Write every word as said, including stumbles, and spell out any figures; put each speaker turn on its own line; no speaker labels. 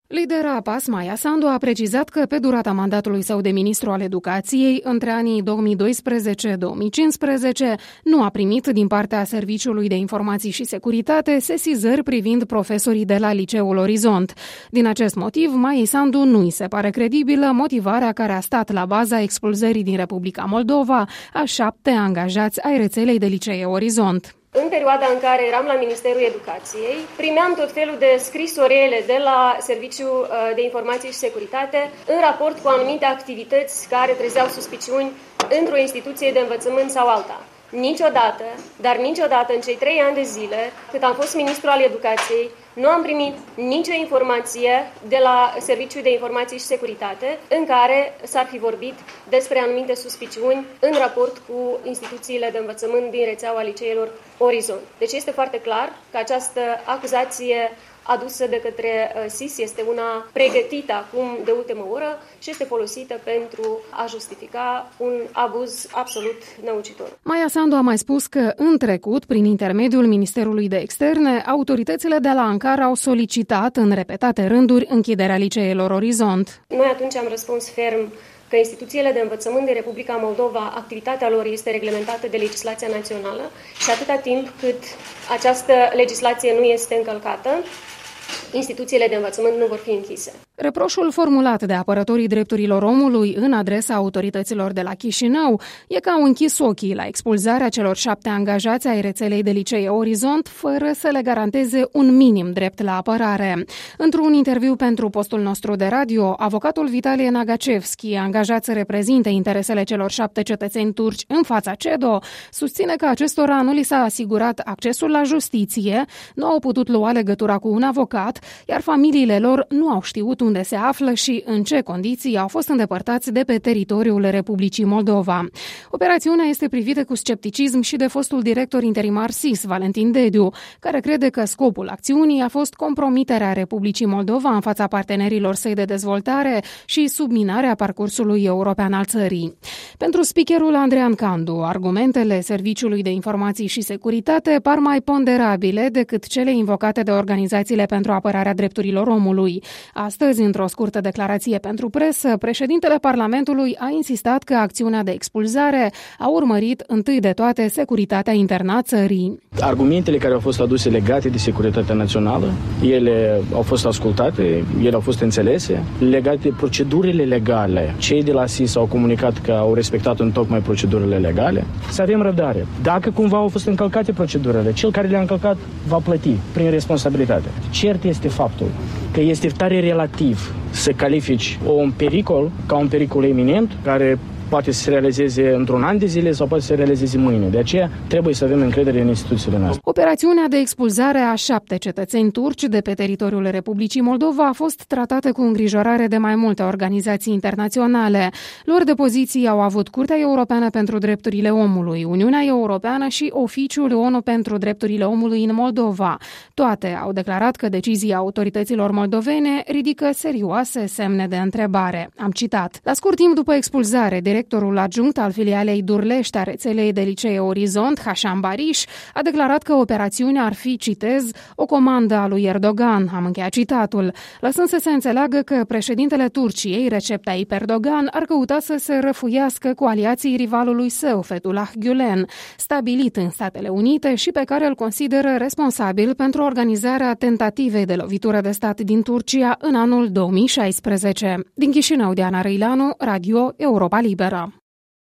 Lidera P A S, Maia Sandu, a precizat că pe durata mandatului său de ministru al educației, între anii două mii doisprezece - două mii cincisprezece, nu a primit din partea Serviciului de Informații și Securitate sesizări privind profesorii de la Liceul Orizont. Din acest motiv, Maia Sandu nu îi se pare credibilă motivarea care a stat la baza expulzării din Republica Moldova a șapte angajați ai rețelei de licee Orizont.
În perioada în care eram la Ministerul Educației, primeam tot felul de scrisorele de la Serviciul de Informații și Securitate în raport cu anumite activități care trezeau suspiciuni într-o instituție de învățământ sau alta. Niciodată, dar niciodată în cei trei ani de zile, cât am fost ministru al Educației, nu am primit nicio informație de la Serviciul de Informații și Securitate în care s-ar fi vorbit despre anumite suspiciuni în raport cu instituțiile de învățământ din rețeaua liceelor Orizont. Deci este foarte clar că această acuzație adusă de către S I S este una pregătită acum de ultimă oră și este folosită pentru a justifica un abuz absolut năucitor.
Maia Sandu a mai spus că în trecut, prin intermediul Ministerului de Externe, autoritățile de la Ankara au solicitat în repetate rânduri închiderea liceelor Orizont.
Noi atunci am răspuns ferm că instituțiile de învățământ din Republica Moldova, activitatea lor este reglementată de legislația națională și atâta timp cât această legislație nu este încălcată, instituțiile de învățământ nu vor fi închise.
Reproșul formulat de apărătorii drepturilor omului în adresa autorităților de la Chișinău e că au închis ochii la expulzarea celor șapte angajați ai rețelei de licee Orizont, fără să le garanteze un minim drept la apărare. Într-un interviu pentru postul nostru de radio, avocatul Vitalie Nagacevski, angajat să reprezinte interesele celor șapte cetățeni turci în fața C E D O, susține că acestora nu li s-a asigurat accesul la justiție, nu au putut lua legătura cu un avocat, iar familiile lor nu au știut unde se află și în ce condiții au fost îndepărtați de pe teritoriul Republicii Moldova. Operațiunea este privită cu scepticism și de fostul director interimar S I S, Valentin Dediu, care crede că scopul acțiunii a fost compromiterea Republicii Moldova în fața partenerilor săi de dezvoltare și subminarea parcursului european al țării. Pentru speakerul Andrean Candu, argumentele Serviciului de Informații și Securitate par mai ponderabile decât cele invocate de organizațiile pentru apărarea drepturilor omului. Astăzi, într-o scurtă declarație pentru presă, președintele Parlamentului a insistat că acțiunea de expulzare a urmărit întâi de toate securitatea internă a țării.
Argumentele care au fost aduse legate de securitatea națională, ele au fost ascultate, ele au fost înțelese, legate de procedurile legale. Cei de la S I S au comunicat că au respectat întocmai procedurile legale. Să avem răbdare. Dacă cumva au fost încălcate procedurile, cel care le-a încălcat va plăti prin responsabilitate. Cert este faptul că este tare relativ să califici un pericol ca un pericol eminent care poate să se realizeze într-un an de zile sau poate să se realizeze mâine. De aceea trebuie să avem încredere în instituțiile noastre.
Operațiunea de expulzare a șapte cetățeni turci de pe teritoriul Republicii Moldova a fost tratată cu îngrijorare de mai multe organizații internaționale. Lor de poziții au avut Curtea Europeană pentru Drepturile Omului, Uniunea Europeană și Oficiul ONU pentru Drepturile Omului în Moldova. Toate au declarat că decizia autorităților moldovene ridică serioase semne de întrebare. Am citat. La scurt timp după expulzare, directorul adjunct al filialei Durlești a rețelei de licee Orizont, Hașan Bariș, a declarat că operațiunea ar fi, citez, o comandă a lui Erdogan. Am încheiat citatul, lăsând să se înțeleagă că președintele Turciei, Recep Tayyip Erdogan, ar căuta să se răfuiască cu aliații rivalului său, Fethullah Gülen, stabilit în Statele Unite și pe care îl consideră responsabil pentru organizarea tentativei de lovitură de stat din Turcia în anul două mii șaisprezece. Din Chișinău, Diana Răileanu, Radio Europa Liberă.